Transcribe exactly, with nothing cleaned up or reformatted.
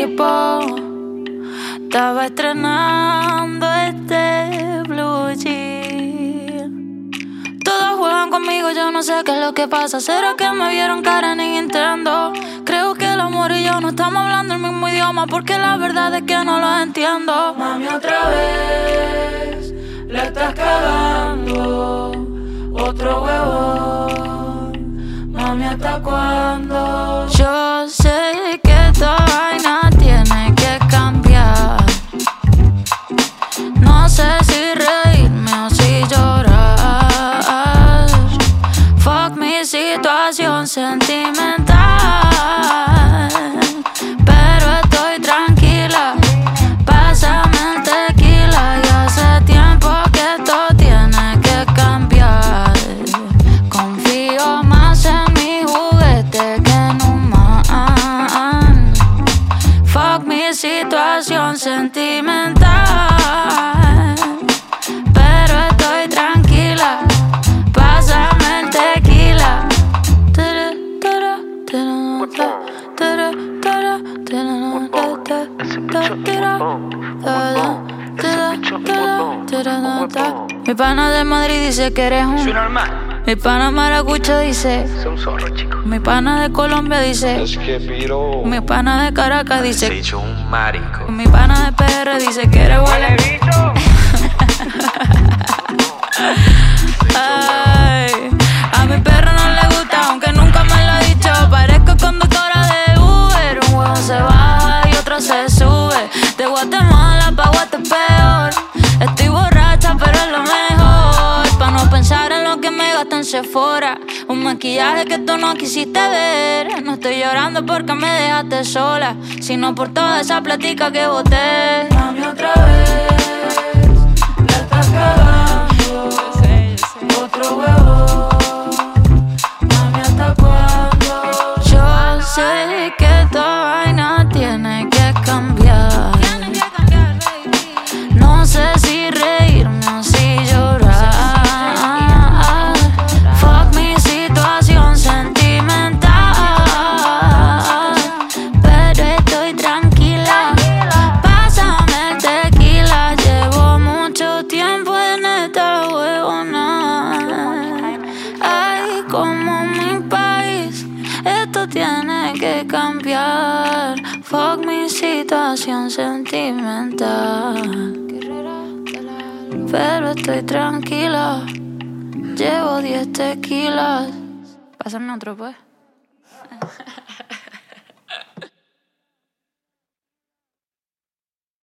tipo. Estaba estrenando este blue jean. Todos juegan conmigo, yo no sé qué es lo que pasa. ¿Será que me vieron cara en Nintendo? Creo que el amor y yo no estamos hablando el mismo idioma, porque la verdad es que no lo entiendo. Mami, otra vez le estás cagando. Otro huevón. Mami, ¿hasta cuándo? Yo sé que esta vaina tiene que cambiar. No sé si reírme o si llorar. Fuck mi situación sentimental, pero estoy tranquila. Pásame el tequila y hace tiempo que esto tiene que cambiar. Confío más en mi juguete que en un man. Fuck mi situación sentimental, pero estoy tranquila. Pásame el tequila. Mi pana de Madrid dice que eres un... Soy normal. Mi pana maracucho dice... Soy un zorro, chico. Mi pana de Colombia dice... Es que piro. Mi pana de Caracas Se dice... hizo un marico. Mi pana de P R dice que eres huele. Ay, a mi perro no le gusta, aunque nunca me lo ha dicho. Parezco conductora de Uber. Un huevo se baja y otro se sube. De Guatemala pa' Guatepeor. Estoy borracha, pero es lo mejor. Pa' no pensar en lo que me gasto en Sephora. Un maquillaje que tú no quisiste ver. No estoy llorando porque me dejaste sola, sino por toda esa platica que boté. Mami, otra vez le estás cagando. Otro huevón. Mami, ¿hasta cuándo? Yo sé que esta vaina tiene que cambiar. No sé si reírme o si llorar. Fuck mi situación sentimental, pero estoy tranquila. Pásame el tequila. Llevo mucho tiempo en esta huevona. Ay, como mi país, esto tiene que cambiar. Fuck mi situación sentimental, pero estoy tranquila. Llevo diez tequilas. Pásame otro, pues.